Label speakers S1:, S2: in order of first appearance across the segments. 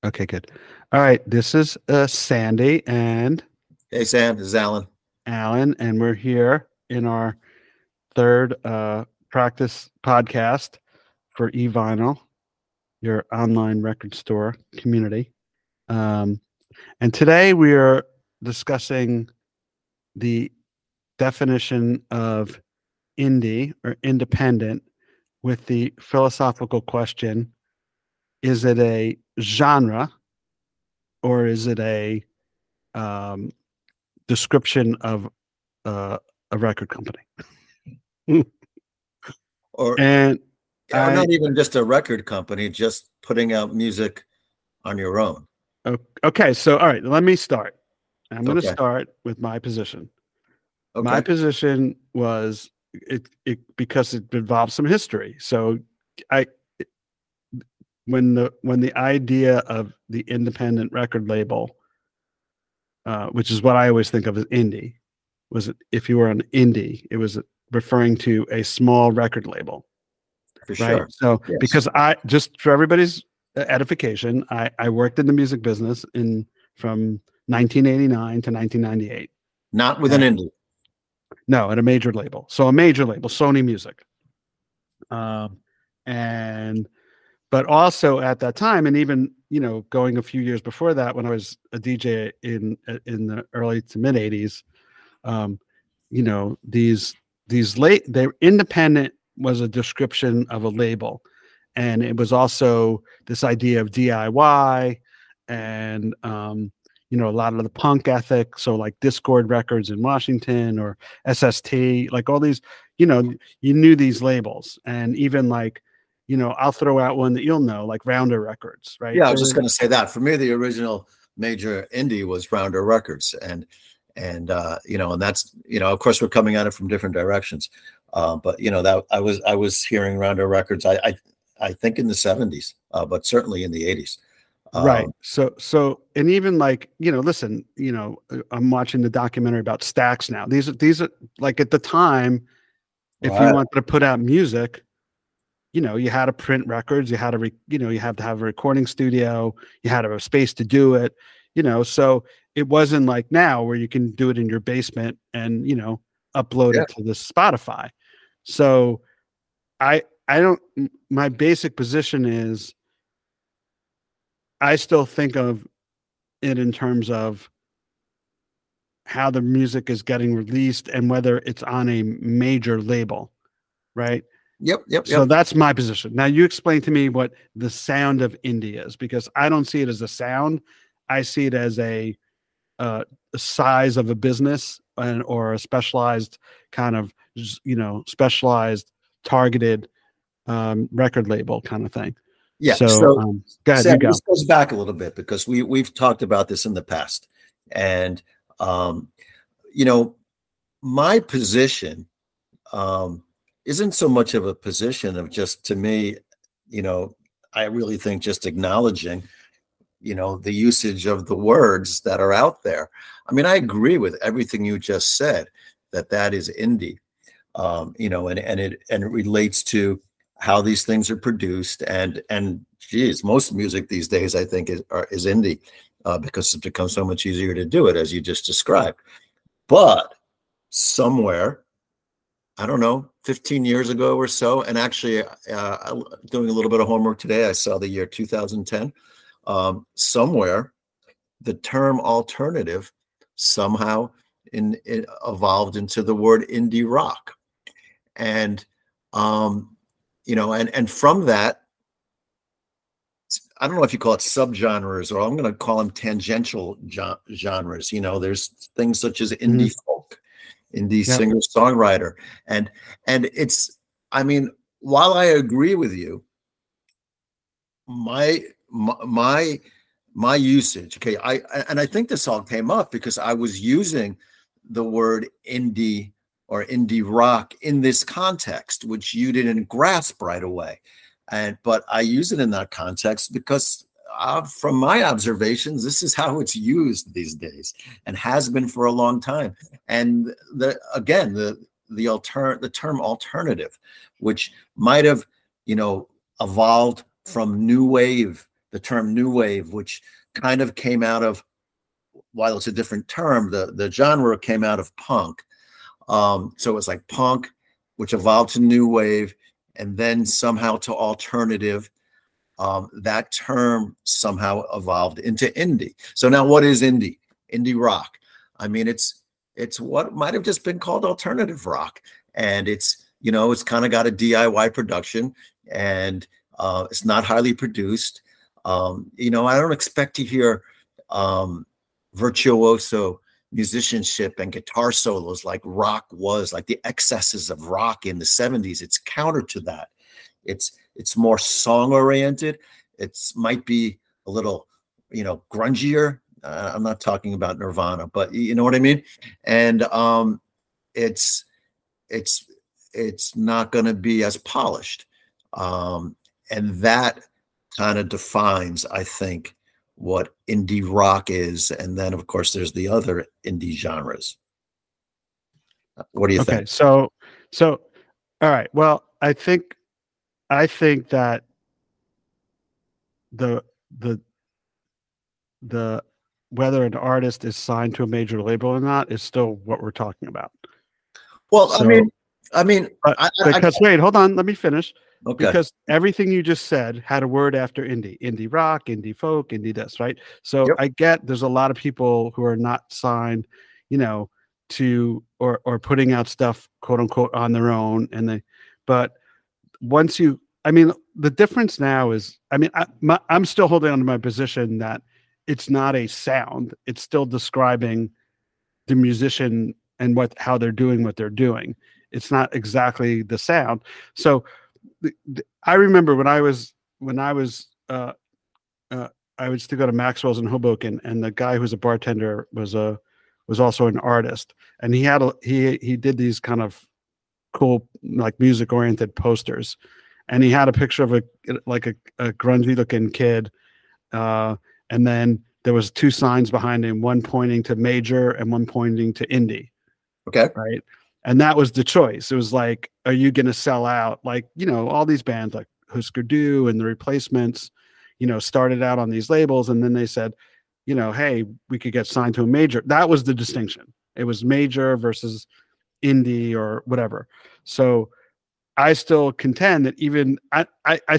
S1: Okay, good. All right, this is Sandy and
S2: Hey, Sam, this is Alan.
S1: Alan, and we're here in our third practice podcast for eVinyl, your online record store community. Um, and today we are discussing the definition of indie or independent with the philosophical question: is it a genre or is it a um, description of uh, a record company?
S2: Or,
S1: And
S2: or
S1: I
S2: not even just a record company, just putting out music on your own.
S1: okay, so all right, let me start. I'm going to
S2: Okay.
S1: start with my position. My
S2: Okay.
S1: position was it because it involves some history. So I when the idea of the independent record label, which is what I always think of as indie, was if you were an indie, it was referring to a small record label,
S2: For
S1: right?
S2: sure.
S1: So
S2: Yes.
S1: because I just for everybody's edification, I worked in the music business in from 1989 to 1998.
S2: Not with an
S1: And
S2: indie.
S1: no, at a major label. So a major label, Sony Music. Um, and but also at that time, and even going a few years before that, when I was a DJ in the early to mid '80s, um, these late they're independent was a description of a label, and it was also this idea of DIY and a lot of the punk ethic. So like Discord Records in Washington or SST, like all these, you knew these labels, and even like, I'll throw out one that you'll know, like Rounder Records, right?
S2: Yeah, I was
S1: There
S2: just
S1: was
S2: going to say that. For me, the original major indie was Rounder Records, and that's of course we're coming at it from different directions, but that I was hearing Rounder Records. I think in the '70s, but certainly in the '80s.
S1: right.
S2: Um,
S1: So, and even like, listen, I'm watching the documentary about Stax now. These are like at the time, if you
S2: right.
S1: wanted to put out music, you had to print records, you had to, you had to have a recording studio, you had to have a space to do it, so it wasn't like now where you can do it in your basement and, upload
S2: Yeah.
S1: it to the Spotify. So I don't, my basic position is I still think of it in terms of how the music is getting released and whether it's on a major label, right?
S2: Yep. Yep.
S1: So
S2: Yep.
S1: that's my position. Now you explain to me what the sound of indie is, because I don't see it as a sound. I see it as a size of a business or a specialized kind of specialized targeted record label kind of thing.
S2: Yeah.
S1: So
S2: So,
S1: go ahead,
S2: Sam,
S1: you go.
S2: this goes back a little bit because we've talked about this in the past, and um, you know, my position um, isn't so much of a position of just to me, you know, I really think just acknowledging, the usage of the words that are out there. I mean, I agree with everything you just said that is indie, and it relates to how these things are produced and geez, most music these days I think is indie because it's become so much easier to do it as you just described. But somewhere, I don't know, 15 years ago or so, and actually, doing a little bit of homework today, I saw the year 2010. Somewhere, the term alternative somehow it evolved into the word indie rock, and and from that, I don't know if you call it subgenres or I'm going to call them tangential genres. There's things such as
S1: Mhm.
S2: indie folk, indie
S1: Yep.
S2: singer songwriter, and it's. I mean, while I agree with you, my my usage. Okay, I think this all came up because I was using the word indie or indie rock in this context, which you didn't grasp right away. But I use it in that context because from my observations, this is how it's used these days and has been for a long time. And the term alternative, which might have evolved from new wave, the term new wave, which kind of came out of, while it's a different term, the genre came out of punk. So it was like punk, which evolved to new wave, and then somehow to alternative. That term somehow evolved into indie. So now, what is indie? Indie rock. I mean, it's what might have just been called alternative rock, and it's kind of got a DIY production, and it's not highly produced. I don't expect to hear virtuoso musicianship and guitar solos like rock was, like the excesses of rock in the 70s. It's counter to that. It's more song oriented. It's might be a little, grungier. I'm not talking about Nirvana, but you know what I mean? And it's not going to be as polished. And that kind of defines, I think, what indie rock is. And then, of course, there's the other indie genres. What do you think?
S1: So, all right. Well, I think that the whether an artist is signed to a major label or not is still what we're talking about.
S2: Well, so,
S1: wait, hold on, let me finish.
S2: Okay.
S1: Because everything you just said had a word after indie rock, indie folk, indie this, right? So yep. I get there's a lot of people who are not signed, to or putting out stuff, quote unquote, on their own, but once the difference now is, I'm still holding on to my position that it's not a sound. It's still describing the musician and how they're doing what they're doing. It's not exactly the sound. So I remember when I used to go to Maxwell's in Hoboken, and the guy who's a bartender was also an artist, and he did these kind of cool, like, music oriented posters, and he had a picture of a grungy looking kid, and then there was two signs behind him, one pointing to major and one pointing to indie.
S2: Okay.
S1: Right. And that was the choice. It was like, are you going to sell out? Like, all these bands like Husker Du and the Replacements, started out on these labels, and then they said, hey, we could get signed to a major. That was the distinction. It was major versus indie or whatever. So I still contend that I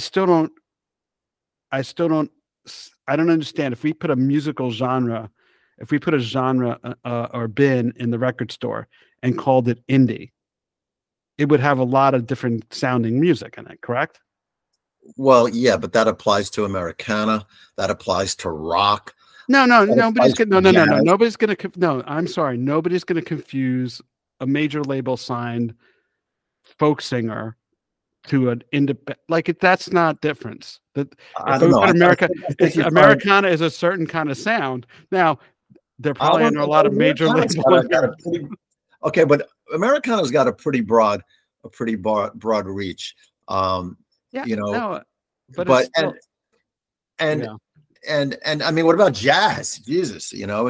S1: don't understand if we put a musical genre, if we put a genre or bin in the record store and called it indie, it would have a lot of different sounding music in it, correct?
S2: Well, yeah, but that applies to Americana. That applies to rock.
S1: Nobody's going to, I'm sorry. Nobody's going to confuse a major label signed folk singer to an independent, that's not difference. Americana is a certain kind of sound. Now, they're probably under a lot of major labels.
S2: Okay, but Americana's got a pretty broad reach. But what about jazz? Jesus,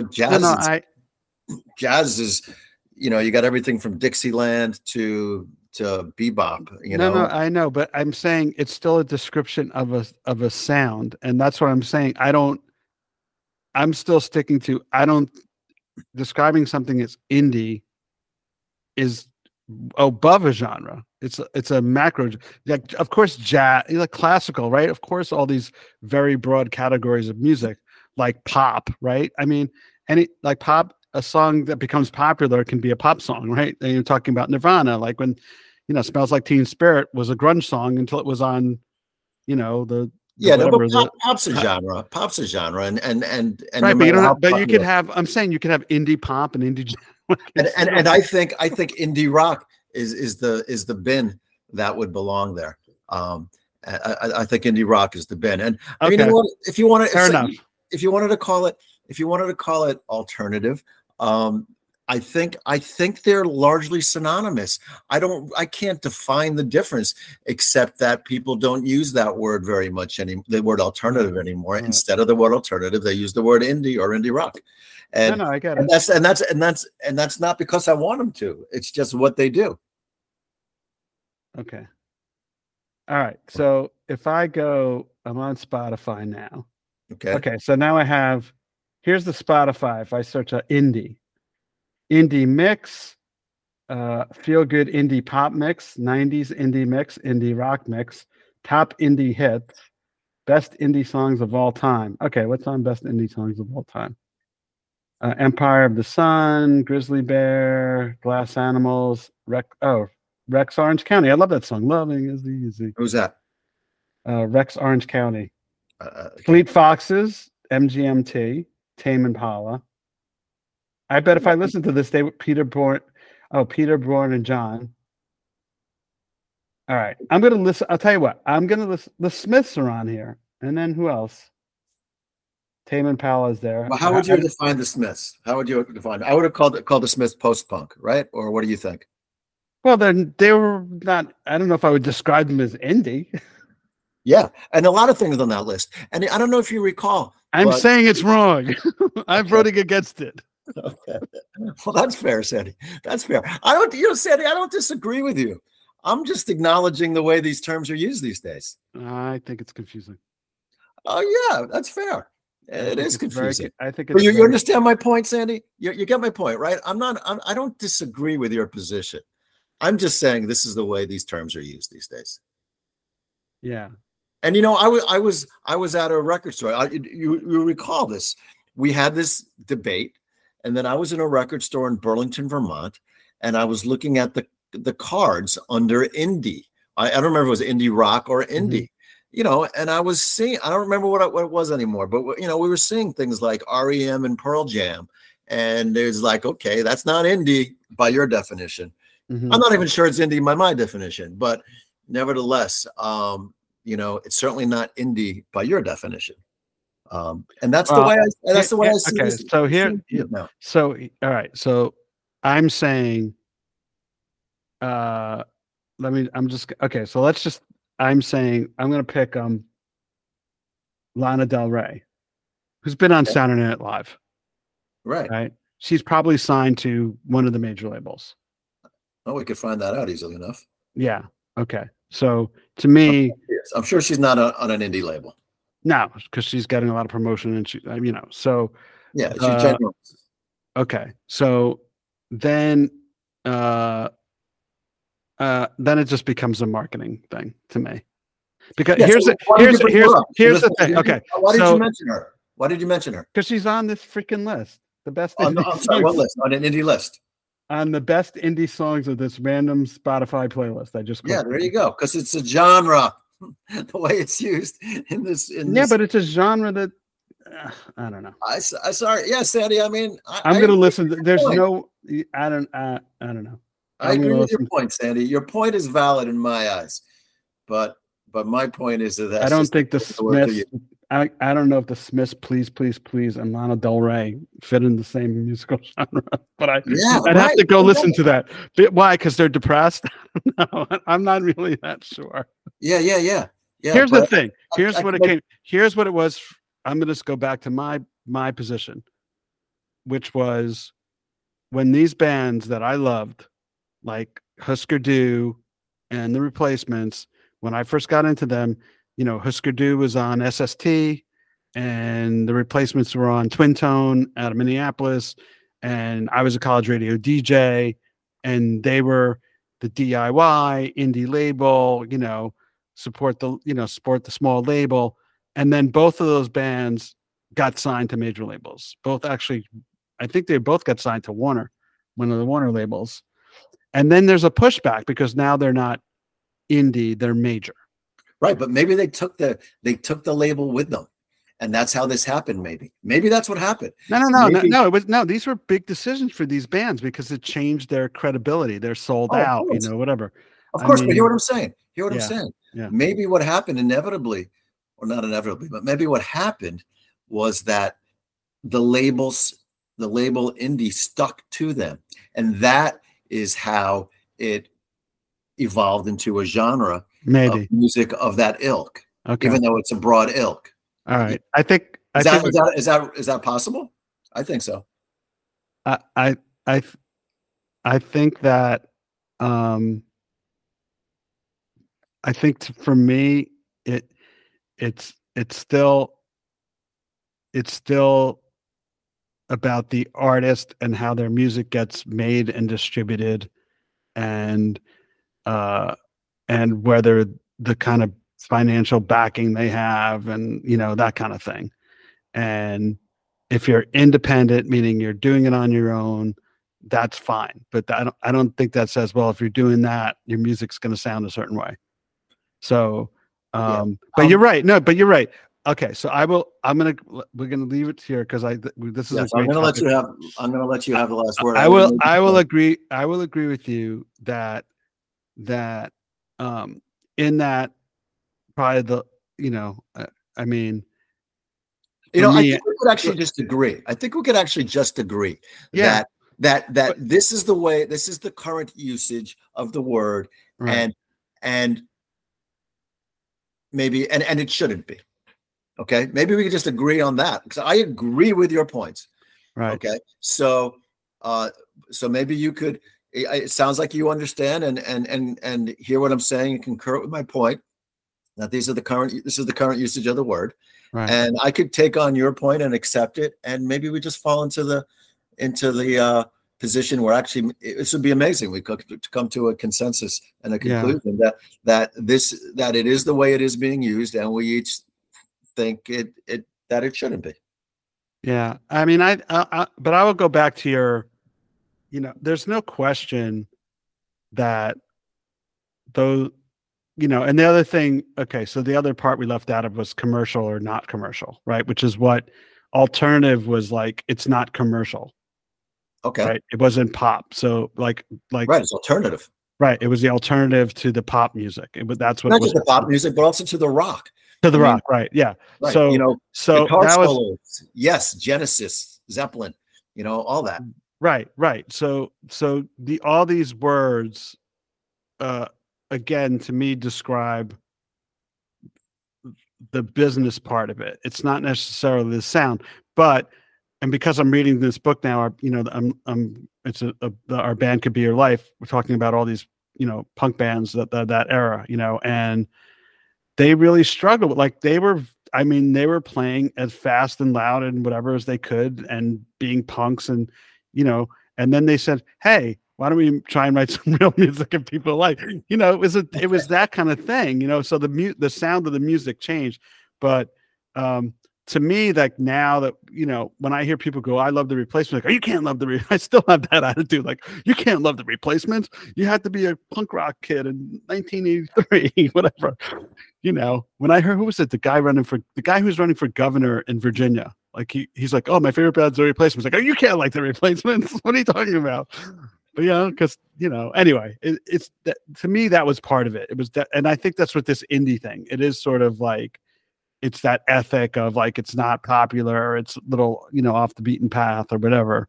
S2: jazz is, you got everything from Dixieland to bebop.
S1: I know, but I'm saying it's still a description of a sound, and that's what I'm saying. I'm still sticking to, describing something as indie is above a genre. It's a macro. Like, of course, jazz, like classical, right? Of course, all these very broad categories of music, like pop, right? Like pop, a song that becomes popular can be a pop song, right? And you're talking about Nirvana, like when, Smells Like Teen Spirit was a grunge song until it was on,
S2: pop's a genre. Pop's a genre, and
S1: right, but you could have. I'm saying you could have indie pop and indie.
S2: and I think indie rock is the bin that would belong there. I think indie rock is the bin, and
S1: okay.
S2: If you want
S1: to,
S2: if you wanted to call it alternative, I think they're largely synonymous. I can't define the difference, except that people don't use that word very much the word alternative anymore. Right. Instead of the word alternative, they use the word indie or indie rock. And
S1: I get it.
S2: And that's not because I want them to. It's just what they do.
S1: Okay. All right. So if I'm on Spotify now,
S2: Okay.
S1: Okay, so now I have, here's the Spotify. If I search indie mix, feel good indie pop mix, 90s indie mix, indie rock mix, top indie hits, best indie songs of all time. Okay, what's on best indie songs of all time? Empire of the Sun, Grizzly Bear, Glass Animals, Rex Orange County. I love that song. Loving is easy.
S2: Who's that?
S1: Rex Orange County.
S2: Okay.
S1: Fleet Foxes, MGMT, Tame Impala. I bet if I listen to this, Peter Bourne and John. All right, I'm gonna listen. I'll tell you what. I'm gonna listen. The Smiths are on here, and then who else? Tame Impala is there.
S2: Well, how would you define the Smiths? How would you define? I would have called the Smiths post-punk, right? Or what do you think?
S1: Well, then they were not. I don't know if I would describe them as indie.
S2: Yeah, and a lot of things on that list. And I don't know if you recall.
S1: I'm saying it's wrong. I'm voting against it.
S2: Okay. Well, that's fair, Sandy. That's fair. Sandy, I don't disagree with you. I'm just acknowledging the way these terms are used these days.
S1: I think it's confusing.
S2: Oh, yeah, that's fair. It is confusing.
S1: I think it's
S2: you understand my point, Sandy? You get my point, right? I don't disagree with your position. I'm just saying this is the way these terms are used these days.
S1: Yeah.
S2: And I was at a record store. You recall this? We had this debate, and then I was in a record store in Burlington, Vermont, and I was looking at the cards under indie. I don't remember if it was indie rock or indie, and I was seeing. I don't remember what it was anymore, but we were seeing things like REM and Pearl Jam, and it's like, okay, that's not indie by your definition. Mm-hmm. I'm not even sure it's indie by my definition, but nevertheless, it's certainly not indie by your definition. And that's the way I see
S1: it. Okay, so all right. So I'm saying, I'm saying I'm going to pick Lana Del Rey, who's been on Saturday Night Live.
S2: Right.
S1: She's probably signed to one of the major labels.
S2: Oh, we could find that out easily enough.
S1: Yeah. Okay. So to me,
S2: I'm sure she's not on an indie label.
S1: No, because she's getting a lot of promotion, and so
S2: yeah, she's general.
S1: Okay, so then it just becomes a marketing thing to me. Because here's the thing. Okay,
S2: why did you mention her? Why did you mention her?
S1: Because she's on this freaking list. The best.
S2: I'm sorry, what list? On an indie list.
S1: On the best indie songs of this random Spotify playlist. I just
S2: there you go. Because it's a genre. The way it's used in this.
S1: But it's a genre that I don't know.
S2: I sorry. Yeah, Sandy. I mean,
S1: I'm going to listen. There's no. I don't know.
S2: I agree with your point, Sandy. Your point is valid in my eyes, but my point is that
S1: I don't think the Smiths. I don't know if the Smiths, Please, Please, Please, and Lana Del Rey fit in the same musical genre, but I'd have to go listen to that. Why? Because they're depressed? No, I'm not really that sure.
S2: Yeah.
S1: Here's the thing. Here's what it was. I'm going to just go back to my position, which was when these bands that I loved, like Husker Du and The Replacements, when I first got into them, Husker Du was on SST and The Replacements were on Twin Tone out of Minneapolis. And I was a college radio DJ, and they were the DIY indie label, support the small label. And then both of those bands got signed to major labels. I think they both got signed to Warner, one of the Warner labels. And then there's a pushback because now they're not indie, they're major.
S2: Right, but maybe they took the label with them, and that's how this happened. Maybe that's what happened.
S1: No. These were big decisions for these bands because it changed their credibility. They're sold out, whatever.
S2: Of course, but hear what I'm saying.
S1: Yeah.
S2: Maybe what happened inevitably, or not inevitably, but maybe what happened was that the label indie stuck to them, and that is how it evolved into a genre.
S1: Maybe
S2: of music of that ilk, even though it's a broad ilk.
S1: All right, I think
S2: is that possible? I think so.
S1: I think that I think for me it's still it's still about the artist and how their music gets made and distributed, and whether the kind of financial backing they have, and that kind of thing. And if you're independent, meaning you're doing it on your own, that's fine. But I don't think that says, well, if you're doing that, your music's going to sound a certain way. So, but you're right. No, but you're right. Okay, so we're gonna leave it here because this is a great topic.
S2: I'm gonna let you have the last word.
S1: I will agree with you that in that probably I mean,
S2: I think we could actually just agree. I think we could actually just agree that this is the way, this is the current usage of the word, right. and maybe and it shouldn't be. Okay, maybe we could just agree on that, because I agree with your points.
S1: Right.
S2: Okay, so maybe you could. It sounds like you understand and hear what I'm saying and concur with my point that this is the current usage of the word.
S1: Right.
S2: And I could take on your point and accept it, and maybe we just fall into the position where actually this would be amazing. We could come to a consensus and a conclusion that it is the way it is being used, and we each think that it shouldn't be.
S1: Yeah, I mean, but I will go back to your, there's no question that those, and the other thing, okay, so the other part we left out of was commercial or not commercial, right? Which is what alternative was like. It's not commercial.
S2: Okay.
S1: Right. It wasn't pop. So like
S2: right, it's alternative.
S1: Right. It was the alternative to the pop music. That's what
S2: not just the pop music, but also to the rock.
S1: To the rock, right? Yeah.
S2: Right.
S1: So
S2: guitar
S1: that
S2: solos, yes, Genesis, Zeppelin, all that.
S1: Right. So all these words, again, to me, describe the business part of it. It's not necessarily the sound, and because I'm reading this book now, our band Could Be Your Life. We're talking about all these, punk bands that era, and they really struggled. Like they were playing as fast and loud and whatever as they could, and being punks, and and then they said, "Hey, why don't we try and write some real music that people like?" It was that kind of thing, So the sound of the music changed, but to me, like now that when I hear people go, "I love the Replacements," like, "Oh, you can't love the." I still have that attitude, like, "You can't love the Replacements. You had to be a punk rock kid in 1983, whatever." When I heard, who was it? The guy who's running for governor in Virginia. Like he's like, "Oh, my favorite band's the Replacements." Like, "Oh, you can't like the Replacements. What are you talking about?" But because anyway, it's that, to me, that was part of it. It was that, and I think that's what this indie thing. It is sort of like. It's that ethic of like, it's not popular, or it's a little, off the beaten path or whatever.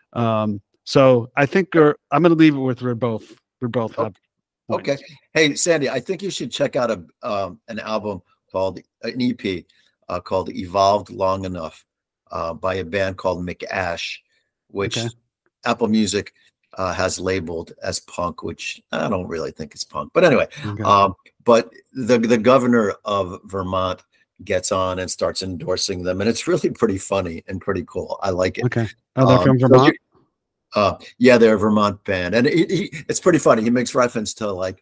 S1: So I think I'm going to leave it with we're both have.
S2: Okay. Hey, Sandy, I think you should check out an album called an EP called Evolved Long Enough by a band called McAsh, which Apple Music has labeled as punk, which I don't really think is punk, but anyway, but the governor of Vermont gets on and starts endorsing them, and it's really pretty funny and pretty cool. I like it.
S1: Okay. Oh, they're from Vermont?
S2: Yeah, they're a Vermont band, and it's pretty funny. He makes reference to like,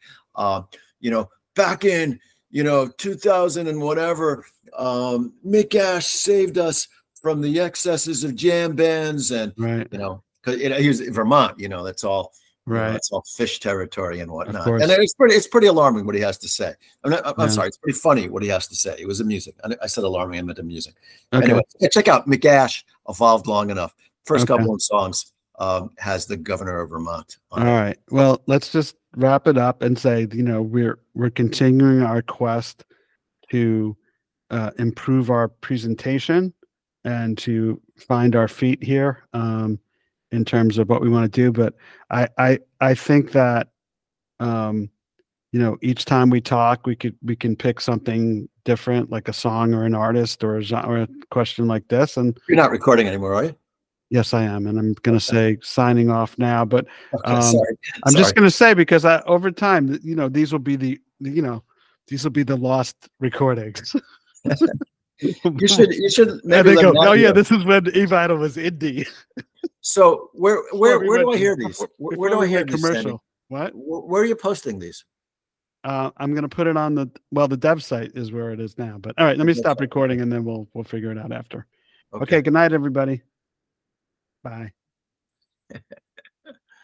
S2: back in 2000 and whatever, Mick Ash saved us from the excesses of jam bands, and
S1: right.
S2: Because he was in Vermont, that's all.
S1: Right,
S2: it's all fish territory and whatnot, and it's pretty alarming what he has to say. I'm sorry, it's pretty funny what he has to say. It was the music. I said alarming, I meant the music.
S1: Okay.
S2: Anyway, check out McAsh, Evolved Long Enough. First couple of songs has the governor of Vermont on
S1: all right. Well, let's just wrap it up and say, we're continuing our quest to improve our presentation and to find our feet here. In terms of what we want to do, but I think that each time we talk, we can pick something different, like a song or an artist or a question like this. And
S2: you're not recording anymore, are you?
S1: Yes, I am, and I'm going to say signing off now. But
S2: sorry.
S1: I'm just going to say, because over time, these will be the lost recordings.
S2: You should
S1: And
S2: maybe
S1: they
S2: let
S1: go,
S2: Matt
S1: oh yeah,
S2: know.
S1: this is when E-Vital was indie.
S2: So where
S1: we
S2: do
S1: went
S2: I hear
S1: to-
S2: these? Where
S1: before
S2: do I
S1: we
S2: hear
S1: went
S2: these, Sandy?
S1: commercial. What?
S2: Where are you posting these?
S1: I'm gonna put it on the dev site is where it is now. But all right, let me stop recording and then we'll figure it out after. Okay, good night, everybody. Bye.